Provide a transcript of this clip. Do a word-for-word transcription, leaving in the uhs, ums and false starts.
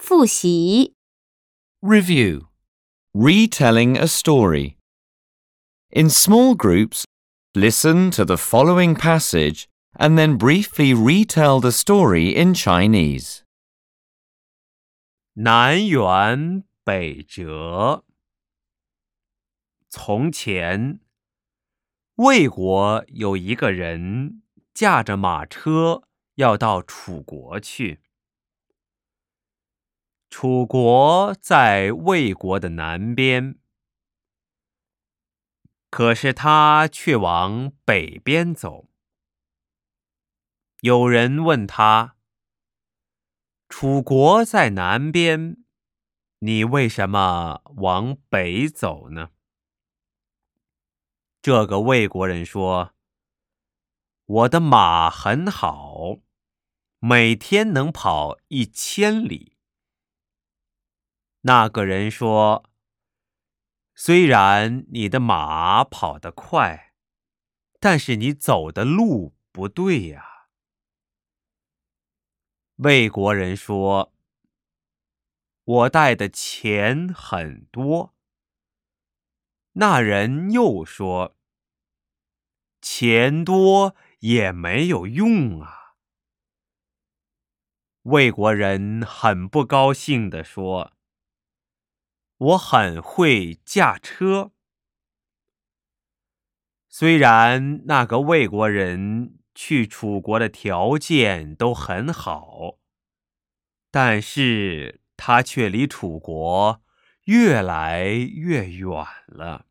复习。 Review. Retelling a story. In small groups, listen to the following passage and then briefly retell the story in Chinese. 南辕北辙。从前，魏国有一个人驾着马车要到楚国去。楚国在魏国的南边，可是他却往北边走。有人问他，楚国在南边，你为什么往北走呢？这个魏国人说，我的马很好，每天能跑一千里。那个人说，虽然你的马跑得快，但是你走的路不对呀。魏国人说，我带的钱很多。那人又说，钱多也没有用啊。魏国人很不高兴地说，我很会驾车。虽然那个魏国人去楚国的条件都很好，但是他却离楚国越来越远了。